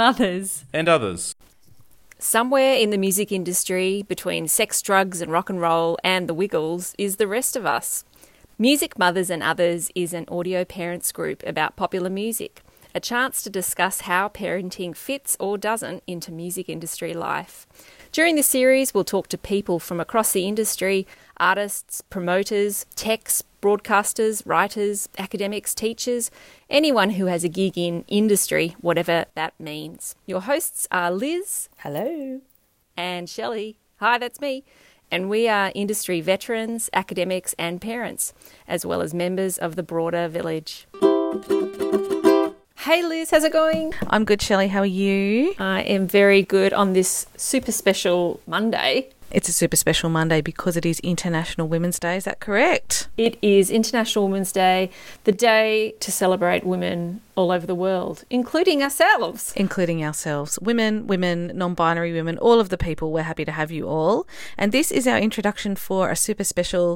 mothers. And others. Somewhere in the music industry, between sex, drugs and rock and roll and the Wiggles, is the rest of us. Music Mothers and Others is an audio parents group about popular music, a chance to discuss how parenting fits or doesn't into music industry life. During the series, we'll talk to people from across the industry, artists, promoters, techs, broadcasters, writers, academics, teachers, anyone who has a gig in industry, whatever that means. Your hosts are Liz. Hello. And Shelley. Hi, that's me. And we are industry veterans, academics and parents, as well as members of the broader village. Hey Liz, how's it going? I'm good, Shelley. How are you? I am very good on this super special Monday. It's a super special Monday because it is International Women's Day. Is that correct? It is International Women's Day, the day to celebrate women all over the world, including ourselves. Including ourselves. Women, non-binary women, all of the people. We're happy to have you all. And this is our introduction for a super special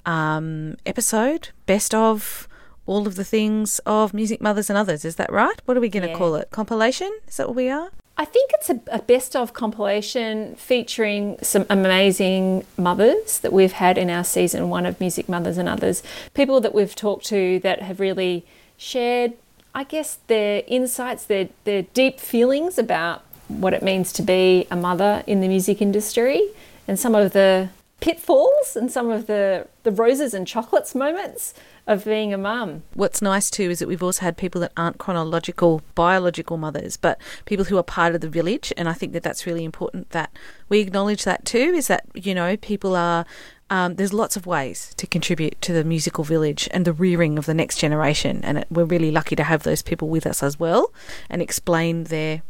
episode, best of all of the things of Music Mothers and Others. Is that right? What are we going to call it? Compilation? Is that what we are? I think it's a best of compilation featuring some amazing mothers that we've had in our season 1 of Music Mothers and Others. People that we've talked to that have really shared, I guess, their insights, their deep feelings about what it means to be a mother in the music industry and some of the pitfalls and some of the roses and chocolates moments of being a mum. What's nice too is that we've also had people that aren't chronological, biological mothers, but people who are part of the village. And I think that that's really important that we acknowledge that too, is that, you know, people are, there's lots of ways to contribute to the musical village and the rearing of the next generation. And we're really lucky to have those people with us as well and explain their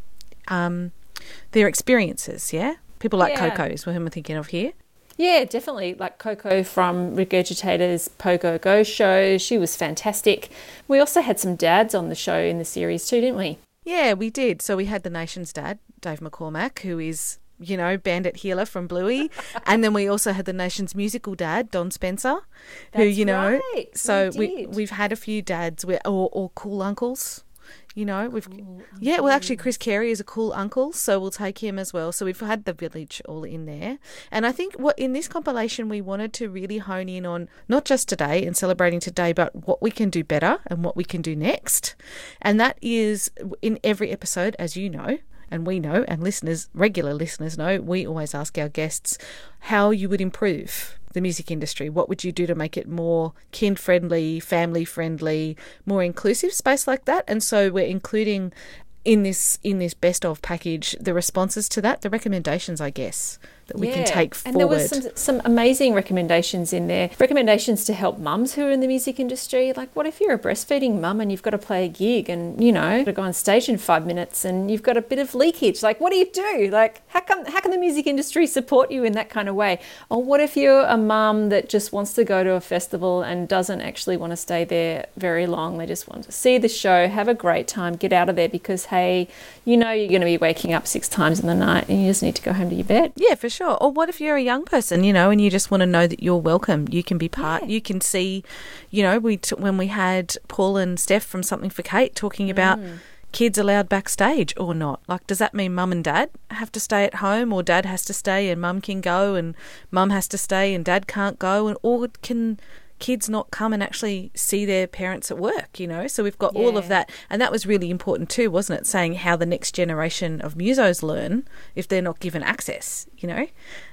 experiences, yeah? People like Coco is who I'm thinking of here. Yeah, definitely. Like Coco from Regurgitator's Pogo Go show. She was fantastic. We also had some dads on the show in the series too, didn't we? Yeah, we did. So we had the nation's dad, Dave McCormack, who is, you know, Bandit Healer from Bluey. And then we also had the nation's musical dad, Don Spencer, who, you know. Right. So we've had a few dads or cool uncles. You know, actually Chris Carey is a cool uncle, so we'll take him as well. So we've had the village all in there. And I think what in this compilation we wanted to really hone in on, not just today and celebrating today, but what we can do better and what we can do next. And that is in every episode, as you know, and we know, and regular listeners know, we always ask our guests how you would improve the music industry. What would you do to make it more kid-friendly, family-friendly, more inclusive space like that? And so we're including in this best of package the responses to that, the recommendations, I guess, that we can take forward. And there was some amazing recommendations in there. Recommendations to help mums who are in the music industry. Like, what if you're a breastfeeding mum and you've got to play a gig and, you know, to go on stage in 5 minutes and you've got a bit of leakage? Like, what do you do? Like, how can the music industry support you in that kind of way? Or what if you're a mum that just wants to go to a festival and doesn't actually want to stay there very long? They just want to see the show, have a great time, get out of there because, hey, you know you're going to be waking up 6 times in the night and you just need to go home to your bed. Yeah, for sure. Or what if you're a young person, you know, and you just want to know that you're welcome? You can be part. You can see, you know, when we had Paul and Steph from Something for Kate talking about kids allowed backstage or not. Like, does that mean mum and dad have to stay at home, or dad has to stay and mum can go, and mum has to stay and dad can't go, and or can kids not come and actually see their parents at work, you know? So we've got all of that. And that was really important too, wasn't it? Saying how the next generation of musos learn if they're not given access, you know?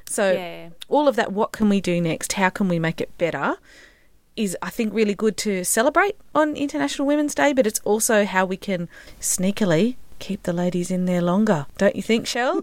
So all of that, what can we do next? How can we make it better? Is, I think, really good to celebrate on International Women's Day, but it's also how we can sneakily keep the ladies in there longer. Don't you think, Shell?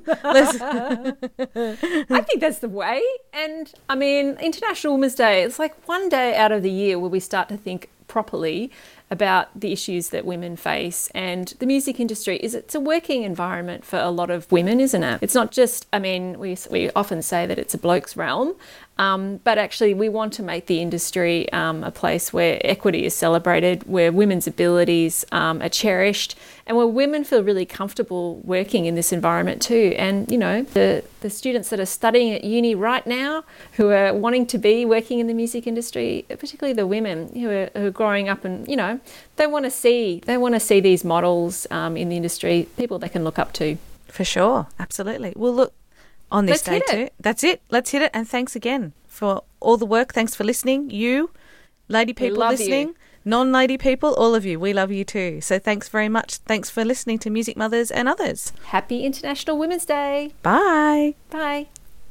I think that's the way. And I mean, International Women's Day, it's like one day out of the year where we start to think properly about the issues that women face. And the music industry it's a working environment for a lot of women, isn't it? It's not just, I mean, we often say that it's a bloke's realm, But actually, we want to make the industry a place where equity is celebrated, where women's abilities are cherished, and where women feel really comfortable working in this environment too. And, you know, the students that are studying at uni right now who are wanting to be working in the music industry, particularly the women who are growing up and, you know, they want to see these models in the industry, people they can look up to. For sure. Absolutely. Well, look, on this day too. That's it. Let's hit it. And thanks again for all the work. Thanks for listening. You, lady people listening, non-lady people, all of you, we love you too. So thanks very much. Thanks for listening to Music Mothers and Others. Happy International Women's Day. Bye. Bye.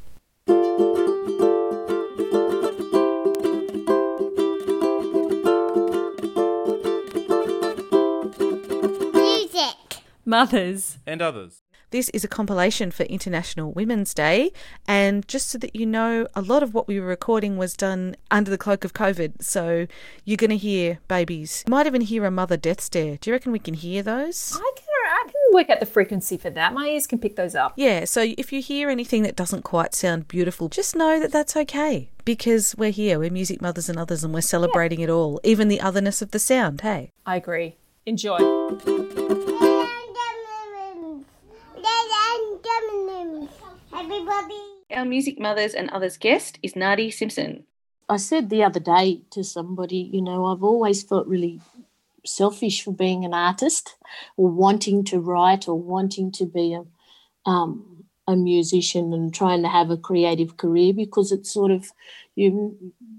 Music. Mothers and Others. This is a compilation for International Women's Day, and just so that you know, a lot of what we were recording was done under the cloak of COVID, so you're going to hear babies. You might even hear a mother death stare. Do you reckon we can hear those? I can work out the frequency for that. My ears can pick those up. Yeah, so if you hear anything that doesn't quite sound beautiful, just know that that's okay, because we're here, we're Music Mothers and Others, and we're celebrating it all, even the otherness of the sound, hey? I agree. Enjoy. Everybody. Our Music Mothers and Others guest is Nadi Simpson. I said the other day to somebody, you know, I've always felt really selfish for being an artist or wanting to write or wanting to be a musician and trying to have a creative career, because it's sort of you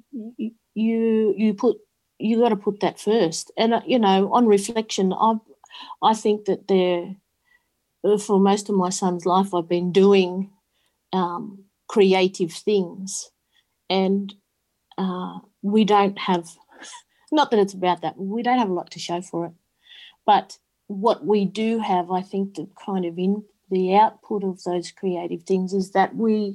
got to put that first. And you know, on reflection, I think that for most of my son's life, I've been doing creative things, and we don't have, not that it's about that, we don't have a lot to show for it, but what we do have, I think, that kind of in the output of those creative things is that we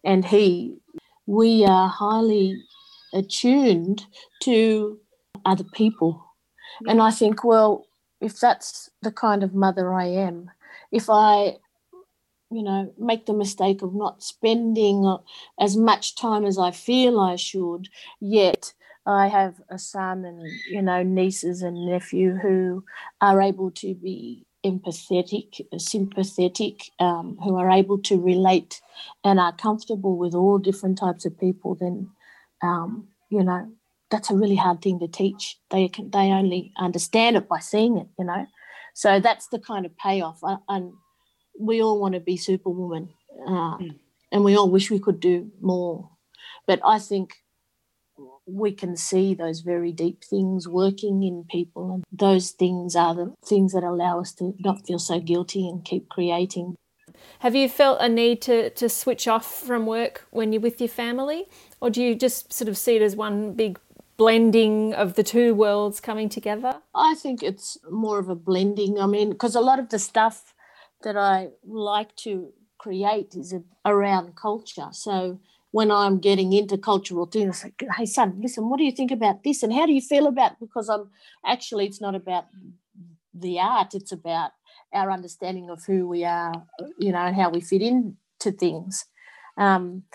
are highly attuned to other people. And I think, well, if that's the kind of mother I am, if I, you know, make the mistake of not spending as much time as I feel I should, yet I have a son and, you know, nieces and nephew who are able to be empathetic, sympathetic, who are able to relate and are comfortable with all different types of people, then, you know, that's a really hard thing to teach. They only understand it by seeing it, you know. So that's the kind of payoff. And we all want to be superwoman, and we all wish we could do more. But I think we can see those very deep things working in people, and those things are the things that allow us to not feel so guilty and keep creating. Have you felt a need to switch off from work when you're with your family, or do you just sort of see it as one big blending of the two worlds coming together? I think it's more of a blending. I mean, because a lot of the stuff that I like to create is around culture. So when I'm getting into cultural things, like, hey, son, listen, what do you think about this? And how do you feel about it? Because it's not about the art. It's about our understanding of who we are, you know, and how we fit into things. And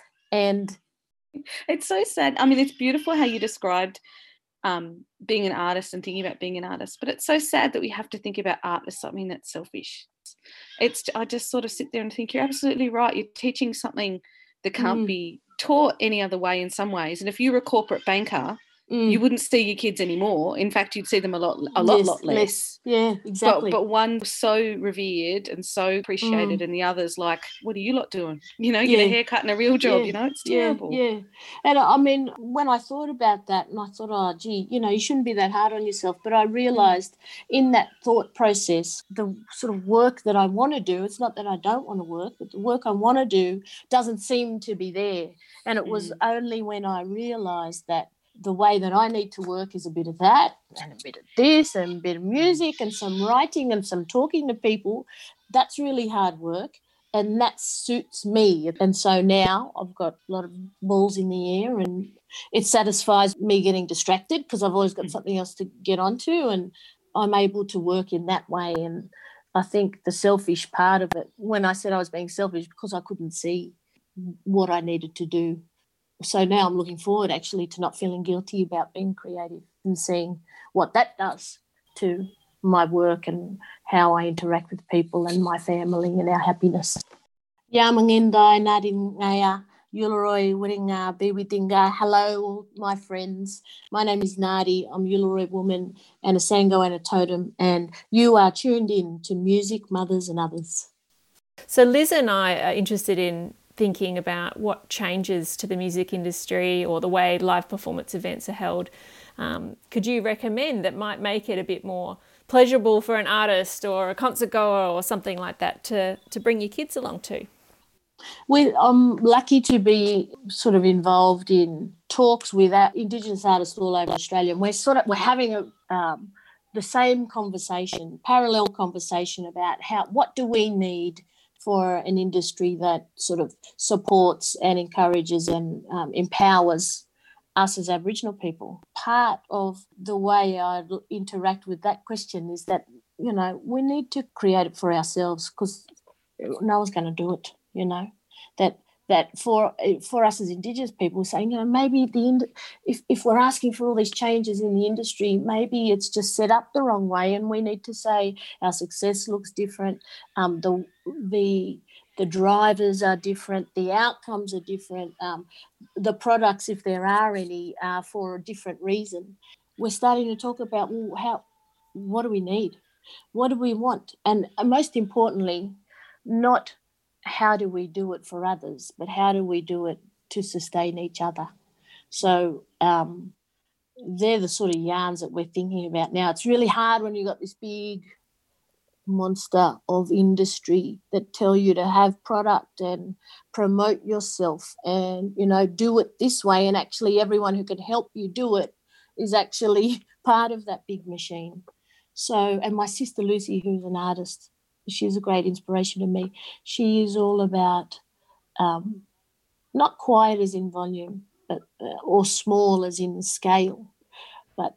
it's so sad. I mean, it's beautiful how you described being an artist and thinking about being an artist, but it's so sad that we have to think about art as something that's selfish. I just sort of sit there and think, you're absolutely right. You're teaching something that can't be taught any other way in some ways. And if you were a corporate banker, you wouldn't see your kids anymore. In fact, you'd see them a lot less. Yeah, exactly. But one was so revered and so appreciated, and the others like, what are you lot doing? You know, get a haircut and a real job. You know, it's terrible. Yeah. And I mean, when I thought about that, and I thought, oh, gee, you know, you shouldn't be that hard on yourself. But I realised in that thought process, the sort of work that I want to do, it's not that I don't want to work, but the work I want to do doesn't seem to be there. And it was only when I realised that the way that I need to work is a bit of that and a bit of this and a bit of music and some writing and some talking to people. That's really hard work, and that suits me. And so now I've got a lot of balls in the air, and it satisfies me getting distracted because I've always got something else to get onto, and I'm able to work in that way. And I think the selfish part of it, when I said I was being selfish, because I couldn't see what I needed to do So now I'm looking forward actually to not feeling guilty about being creative and seeing what that does to my work and how I interact with people and my family and our happiness. Yamangindai Nadin Ngaya Uluru Wiringa Biwidinga. Hello, my friends. My name is Nadi. I'm Uluru woman and a Sango and a totem, and you are tuned in to Music, Mothers and Others. So Liz and I are interested in thinking about what changes to the music industry or the way live performance events are held. Could you recommend that might make it a bit more pleasurable for an artist or a concert goer or something like that to bring your kids along to? I'm lucky to be sort of involved in talks with Indigenous artists all over Australia, and we're having the same conversation, parallel conversation about what do we need for an industry that sort of supports and encourages and empowers us as Aboriginal people. Part of the way I interact with that question is that, we need to create it for ourselves because no one's going to do it, that for us as Indigenous people saying, maybe if we're asking for all these changes in the industry, maybe it's just set up the wrong way, and we need to say our success looks different. The drivers are different. The outcomes are different. The products, if there are any, are for a different reason. We're starting to talk about what do we need, what do we want, and most importantly, not how do we do it for others, but how do we do it to sustain each other? So they're the sort of yarns that we're thinking about now. It's really hard when you've got this big monster of industry that tell you to have product and promote yourself and, do it this way, and actually everyone who can help you do it is actually part of that big machine. So, and my sister Lucy, who's an artist, she's a great inspiration to me. She is all about not quiet as in volume, but or small as in scale, but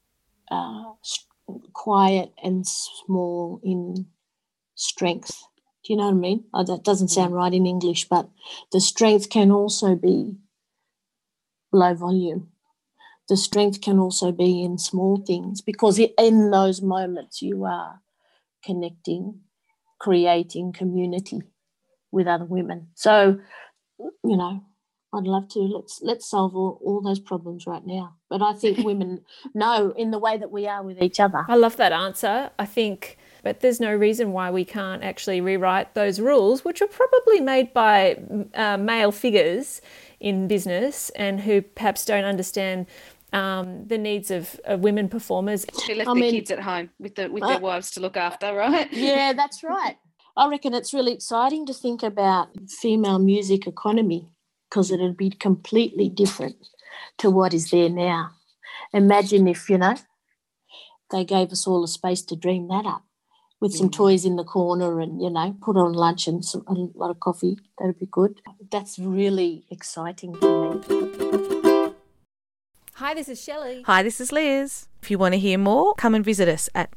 quiet and small in strength. Do you know what I mean? That doesn't sound right in English, but the strength can also be low volume. The strength can also be in small things, because in those moments you are connecting, creating community with other women. So, I'd love to. Let's solve all those problems right now. But I think women know in the way that we are with each other. I love that answer. I think, but there's no reason why we can't actually rewrite those rules, which are probably made by male figures in business and who perhaps don't understand the needs of women performers. Who left their kids at home with their wives to look after, right? Yeah, that's right. I reckon it's really exciting to think about female music economy, because it'd be completely different to what is there now. Imagine if, they gave us all a space to dream that up with some toys in the corner and, put on lunch and a lot of coffee. That'd be good. That's really exciting for me. Hi, this is Shelley. Hi, this is Liz. If you want to hear more, come and visit us at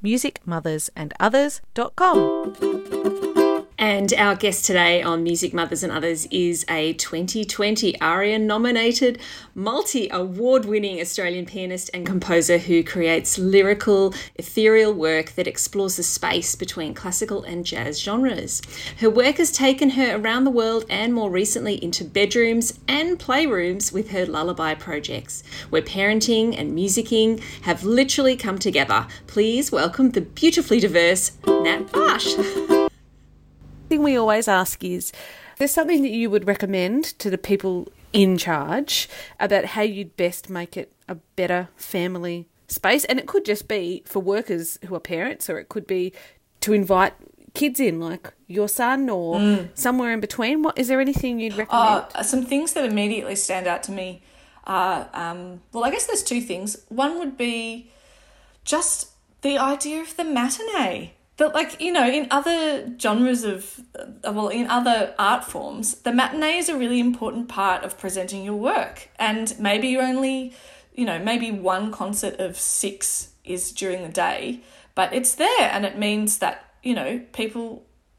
musicmothersandothers.com. And our guest today on Music, Mothers and Others is a 2020 ARIA-nominated, multi-award-winning Australian pianist and composer who creates lyrical, ethereal work that explores the space between classical and jazz genres. Her work has taken her around the world and more recently into bedrooms and playrooms with her lullaby projects, where parenting and musicking have literally come together. Please welcome the beautifully diverse Nat Barsh. Thing we always ask is, there's something that you would recommend to the people in charge about how you'd best make it a better family space? And it could just be for workers who are parents, or it could be to invite kids in, like your son, or somewhere in between. Is there anything you'd recommend? Some things that immediately stand out to me are, I guess there's two things. One would be just the idea of the matinee. But, in other genres in other art forms, the matinee is a really important part of presenting your work. And maybe you only, maybe one concert of 6 is during the day, but it's there. And it means that, people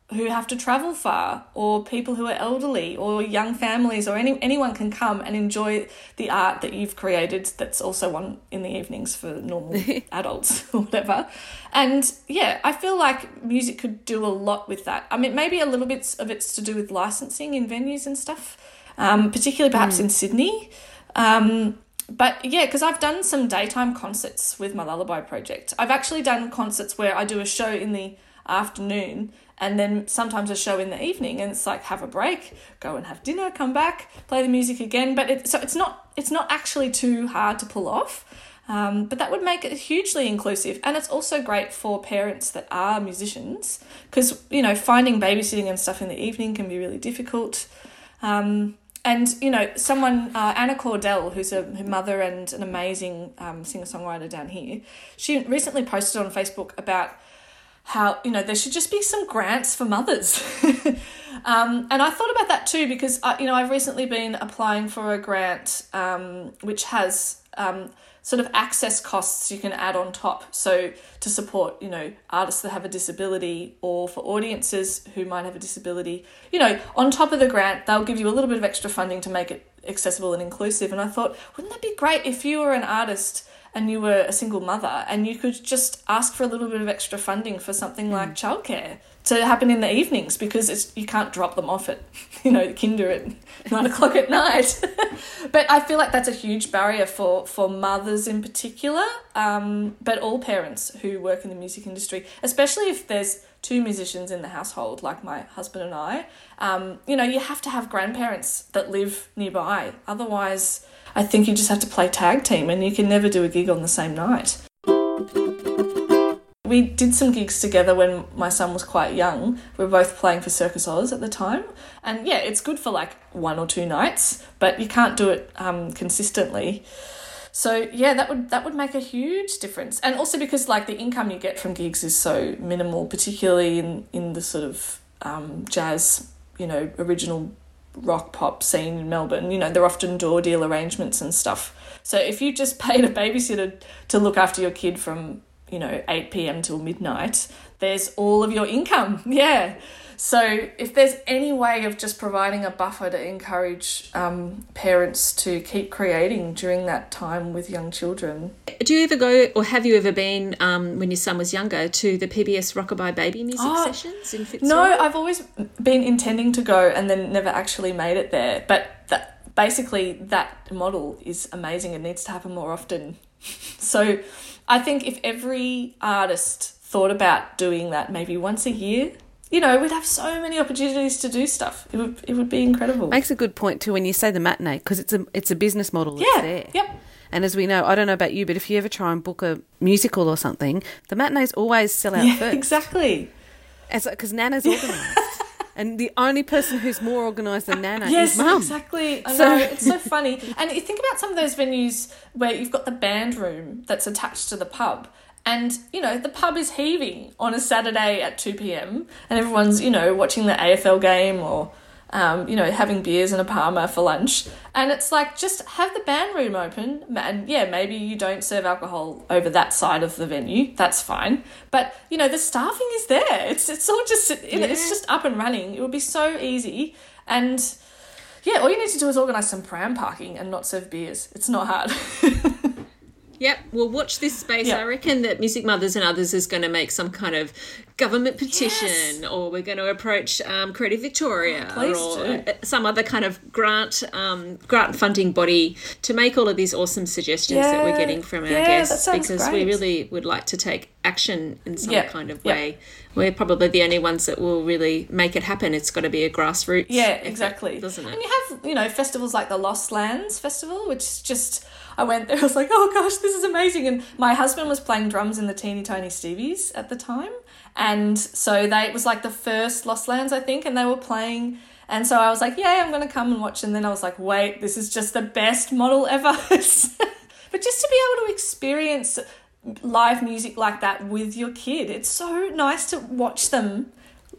who have to travel far, or people who are elderly, or young families, or anyone can come and enjoy the art that you've created that's also on in the evenings for normal adults or whatever. And yeah, I feel like music could do a lot with that. I mean, maybe a little bit of it's to do with licensing in venues and stuff, particularly perhaps in Sydney. But yeah, because I've done some daytime concerts with my Lullaby project. I've actually done concerts where I do a show in the afternoon and then sometimes a show in the evening, and it's like, have a break, go and have dinner, come back, play the music again. But it's not actually too hard to pull off. But that would make it hugely inclusive. And it's also great for parents that are musicians, because, you know, finding babysitting and stuff in the evening can be really difficult. And, you know, someone, Anna Cordell, who's her mother and an amazing singer-songwriter down here, she recently posted on Facebook about how, you know, there should just be some grants for mothers. And I thought about that too, because, you know, I've recently been applying for a grant which has sort of access costs you can add on top. So to support, you know, artists that have a disability, or for audiences who might have a disability, you know, on top of the grant, they'll give you a little bit of extra funding to make it accessible and inclusive. And I thought, wouldn't that be great if you were an artist and you were a single mother and you could just ask for a little bit of extra funding for something like childcare to happen in the evenings, because you can't drop them off at, you know, kinder at 9 o'clock at night. But I feel like that's a huge barrier for mothers in particular, but all parents who work in the music industry, especially if there's two musicians in the household, like my husband and I. You know, you have to have grandparents that live nearby. Otherwise, I think you just have to play tag team and you can never do a gig on the same night. We did some gigs together when my son was quite young. We were both playing for Circus Oz at the time. And yeah, it's good for like 1 or 2 nights, but you can't do it consistently. So yeah, that would make a huge difference. And also because like the income you get from gigs is so minimal, particularly in the sort of jazz, you know, original rock pop scene in Melbourne. You know, they're often door deal arrangements and stuff. So if you just paid a babysitter to look after your kid from, you know, 8 p.m. till midnight, there's all of your income. Yeah. So if there's any way of just providing a buffer to encourage parents to keep creating during that time with young children. Do you ever go, or have you ever been, when your son was younger, to the PBS Rockabye Baby music sessions in Fitzroy? No, I've always been intending to go and then never actually made it there. But basically that model is amazing and needs to happen more often. So I think if every artist thought about doing that maybe once a year, you know, we'd have so many opportunities to do stuff. It would be incredible. Makes a good point too when you say the matinee, because it's a business model that's there. Yep. And as we know, I don't know about you, but if you ever try and book a musical or something, the matinees always sell out first. Exactly. Because Nana's organised. And the only person who's more organised than Nana yes, is Mum. Exactly. I know, it's so funny. And you think about some of those venues where you've got the band room that's attached to the pub, and, you know, the pub is heaving on a Saturday at 2 p.m. and everyone's, you know, watching the AFL game or, you know, having beers and a Parma for lunch. And it's like, just have the band room open. And, yeah, maybe you don't serve alcohol over that side of the venue. That's fine. But, you know, the staffing is there. It's all just, it's just up and running. It would be so easy. And, yeah, all you need to do is organise some pram parking and not serve beers. It's not hard. Yep, well, watch this space. Yep. I reckon that Music Mothers and Others is going to make some kind of government petition, or we're going to approach Creative Victoria or some other kind of grant funding body to make all of these awesome suggestions that we're getting from our guests, because we really would like to take action in some kind of way. We're probably the only ones that will really make it happen. It's got to be a grassroots exactly. doesn't it? And you have, you know, festivals like the Lost Lands Festival, which is just... I went there, I was like, oh gosh, this is amazing. And my husband was playing drums in the Teeny Tiny Stevies at the time. And so it was like the first Lost Lands, I think, and they were playing. And so I was like, yeah, I'm going to come and watch. And then I was like, wait, this is just the best model ever. But just to be able to experience live music like that with your kid, it's so nice to watch them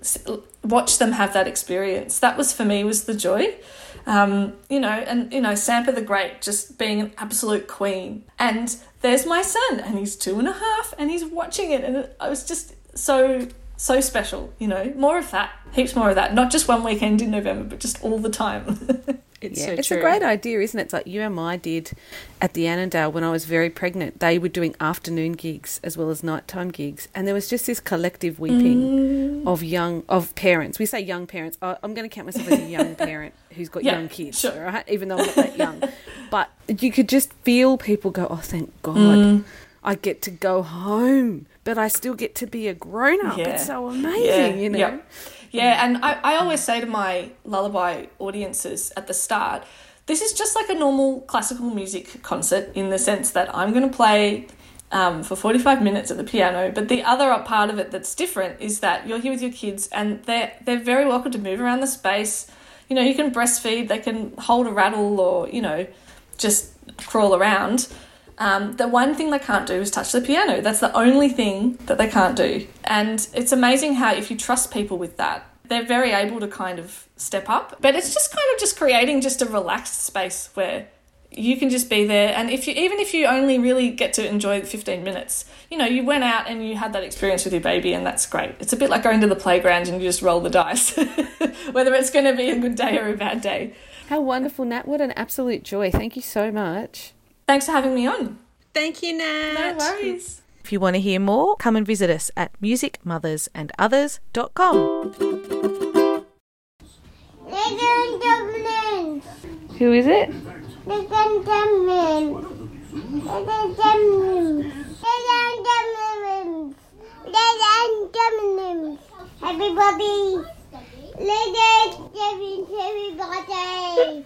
have that experience. That was, for me, was the joy. You know, and, you know, Sampa the Great just being an absolute queen. And there's my son, and he's 2.5, and he's watching it. And I was just so So special, you know. More of that. Heaps more of that. Not just one weekend in November, but just all the time. It's a great idea, isn't it? It's like UMI did at the Annandale when I was very pregnant. They were doing afternoon gigs as well as nighttime gigs, and there was just this collective weeping of parents. We say young parents. I'm going to count myself as a young parent who's got young kids, sure. Right? Even though I'm not that young. But you could just feel people go, oh, thank God. I get to go home, but I still get to be a grown-up. It's so amazing, you know. Yep. Yeah, and I always say to my lullaby audiences at the start, this is just like a normal classical music concert in the sense that I'm going to play for 45 minutes at the piano, but the other part of it that's different is that you're here with your kids and they're very welcome to move around the space. You know, you can breastfeed, they can hold a rattle or, you know, just crawl around. The one thing they can't do is touch the piano. That's the only thing that they can't do. And it's amazing how if you trust people with that, they're very able to kind of step up. But it's just kind of just creating just a relaxed space where you can just be there. And even if you only really get to enjoy 15 minutes, you know, you went out and you had that experience with your baby and that's great. It's a bit like going to the playground and you just roll the dice, whether it's going to be a good day or a bad day. How wonderful, Nat. What an absolute joy. Thank you so much. Thanks for having me on. Thank you, Nat. No worries. If you want to hear more, come and visit us at musicmothersandothers.com. Who is it? Everybody. Everybody.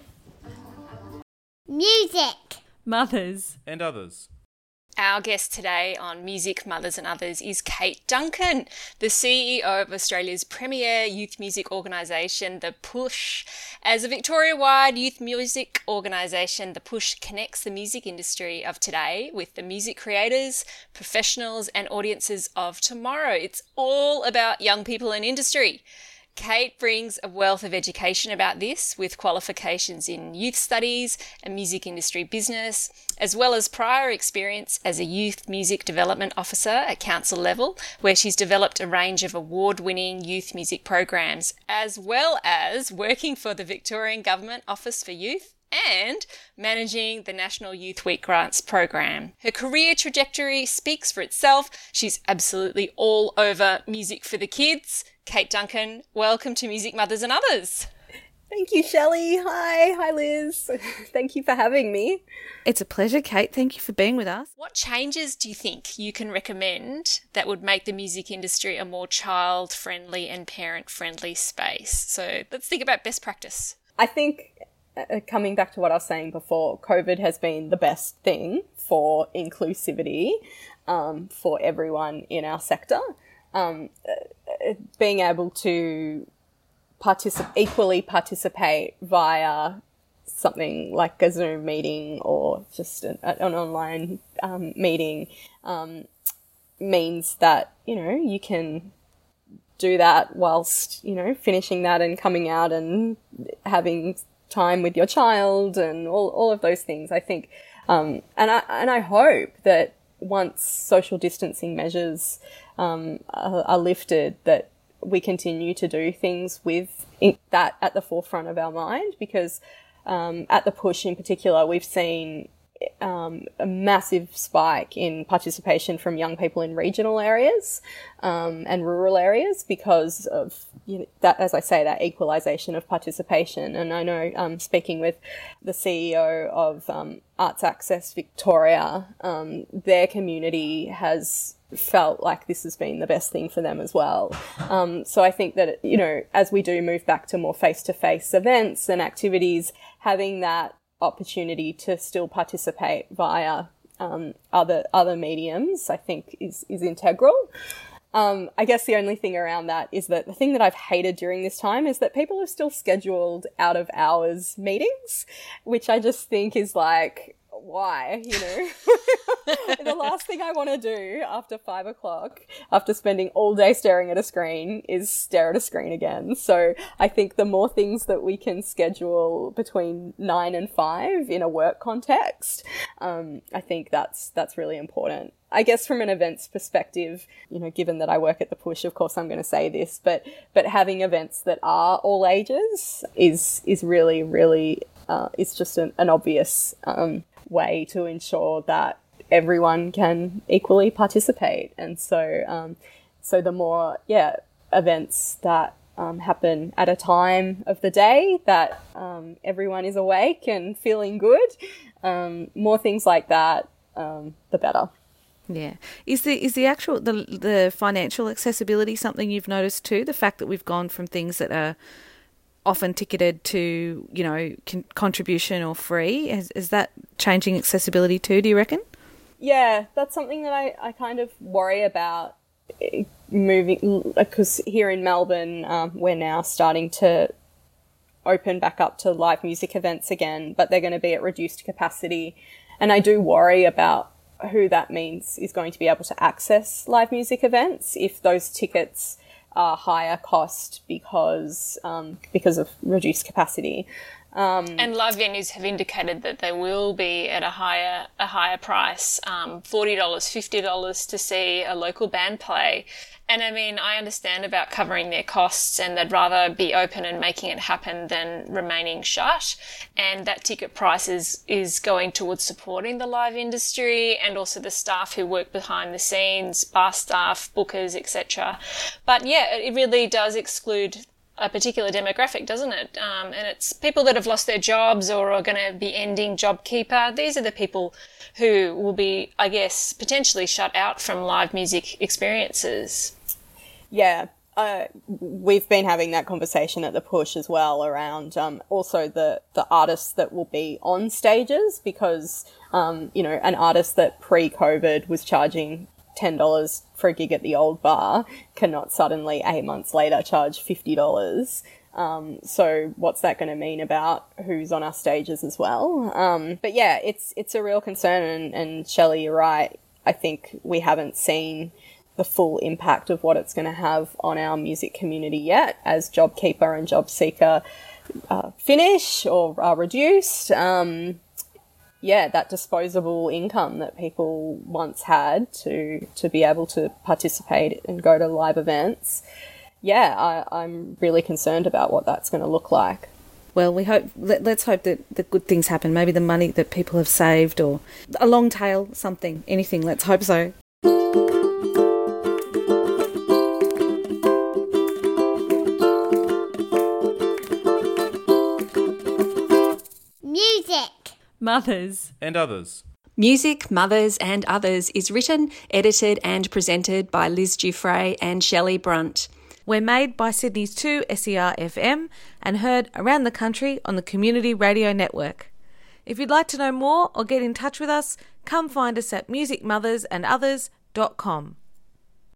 Music. Mothers and others. Our guest today on Music, Mothers and Others is Kate Duncan, the CEO of Australia's premier youth music organisation, The Push. As a Victoria-wide youth music organisation, The Push connects the music industry of today with the music creators, professionals and audiences of tomorrow. It's all about young people in industry. Kate brings a wealth of education about this with qualifications in youth studies and music industry business, as well as prior experience as a youth music development officer at council level, where she's developed a range of award-winning youth music programs, as well as working for the Victorian Government Office for Youth and managing the National Youth Week Grants program. Her career trajectory speaks for itself. She's absolutely all over music for the kids. Kate Duncan, welcome to Music, Mothers and Others. Thank you, Shelley. Hi Liz. Thank you for having me. It's a pleasure, Kate. Thank you for being with us. What changes do you think you can recommend that would make the music industry a more child-friendly and parent-friendly space? So let's think about best practice. I think, coming back to what I was saying before, COVID has been the best thing for inclusivity for everyone in our sector. Being able to equally participate via something like a Zoom meeting or just an online meeting means that, you know, you can do that whilst, you know, finishing that and coming out and having time with your child and all of those things. I think, and I hope that once social distancing measures are lifted, that we continue to do things with that at the forefront of our mind, because at The Push in particular, we've seen a massive spike in participation from young people in regional areas and rural areas because of, you know, that, as I say, that equalisation of participation. And I know, speaking with the CEO of Arts Access Victoria, their community has felt like this has been the best thing for them as well. So I think that, you know, as we do move back to more face-to-face events and activities, having that opportunity to still participate via other mediums, I think is integral. I guess the only thing around that is that the thing that I've hated during this time is that people have still scheduled out of hours meetings, which I just think is like, why, you know? The last thing I want to do after 5 o'clock, after spending all day staring at a screen, is stare at a screen again. So I think the more things that we can schedule between 9 and 5 in a work context, I think that's really important. I guess from an events perspective, you know, given that I work at the Push, of course I'm going to say this, but having events that are all ages is really, really, it's just an obvious way to ensure that everyone can equally participate. And so the more, events that happen at a time of the day that everyone is awake and feeling good, more things like that, the better. Yeah. Is the actual the financial accessibility something you've noticed too? The fact that we've gone from things that are often ticketed to, you know, contribution or free, is that changing accessibility too, do you reckon? Yeah, that's something that I kind of worry about moving, because here in Melbourne, we're now starting to open back up to live music events again, but they're going to be at reduced capacity. And I do worry about who that means is going to be able to access live music events if those tickets are higher cost because of reduced capacity. And live venues have indicated that they will be at a higher price, $40, $50 to see a local band play. And I mean, I understand about covering their costs, and they'd rather be open and making it happen than remaining shut. And that ticket price is going towards supporting the live industry and also the staff who work behind the scenes, bar staff, bookers, etc. But yeah, it really does exclude a particular demographic, doesn't it? And it's people that have lost their jobs or are going to be ending JobKeeper. These are the people who will be, I guess, potentially shut out from live music experiences. Yeah, we've been having that conversation at the Push as well around also the artists that will be on stages, because, you know, an artist that pre-COVID was charging $10 for a gig at the old bar cannot suddenly 8 months later charge $50. So what's that going to mean about who's on our stages as well? But yeah, it's a real concern, and Shelley, you're right. I think we haven't seen the full impact of what it's going to have on our music community yet, as JobKeeper and JobSeeker finish or are reduced. That disposable income that people once had to be able to participate and go to live events. Yeah, I'm really concerned about what that's going to look like. Well, let's hope that the good things happen. Maybe the money that people have saved, or a long tail, something, anything. Let's hope so. Music. Mothers. And Others. Music, Mothers and Others is written, edited and presented by Liz Giuffre and Shelley Brunt. We're made by Sydney's 2 SER FM and heard around the country on the Community Radio Network. If you'd like to know more or get in touch with us, come find us at musicmothersandothers.com.